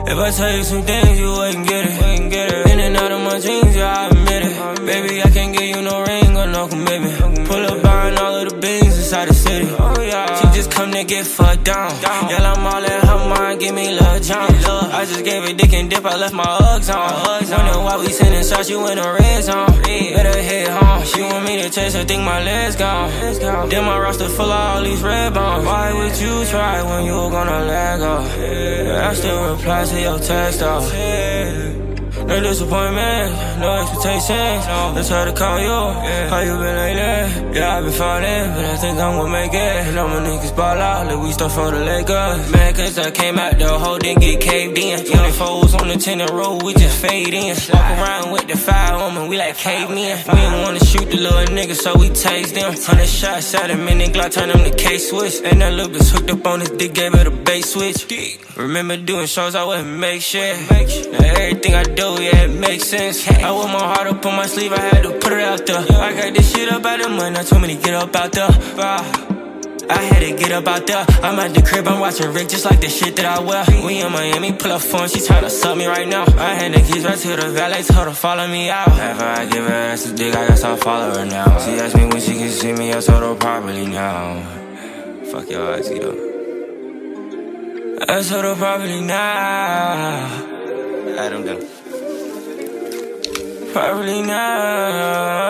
If I tell you some things, you wouldn't get it. In and out of my jeans, yeah, I admit it. Baby, I can't give you no ring or no commitment. Pull up buying all of the beans inside the city. She just come to get fucked down. Yeah, I'm all in her mind, give me Lil John. I just gave a dick and dip, I left my Uggs on. Wonder why we sending shots, you in the red zone. Better hit home. She want me to chase her, think my legs gone. Then my roster full of all these red bones. Why would you try when you gonna let go? I still reply to your text though. No disappointment, no expectations. Let's try to call you. How you been lately? Yeah, I've been falling, but I think I'm gonna make it. And all my niggas ball out, like we start for the Lakers. Man, cause I came out the hole, didn't get caved in. 24s on the tenant road, we just fade in. Walk around with the fire on me, we like cavemen. We didn't wanna shoot the little niggas, so we tased them. 100 shots at him, and then Glock turn him to K-switch. And that little bitch hooked up on his dick, gave her the bait switch. Remember doing shows, I wouldn't make shit. Now everything I do, yeah, it makes sense. I wore my heart up on my sleeve, I had to put it out there. I got this shit up out the mud, now told me to get up out there. I had to get up out there. I'm at the crib, I'm watching Rick just like the shit that I wear. We in Miami, pull up phone, she tryna suck me right now. I hand the keys right to the valet, told her follow me out. After I give her ass a dick, I guess I'll follow her now. She asked me when she can see me, I told her probably now. Fuck your ass, you know. I told her probably now. I don't know. Probably now.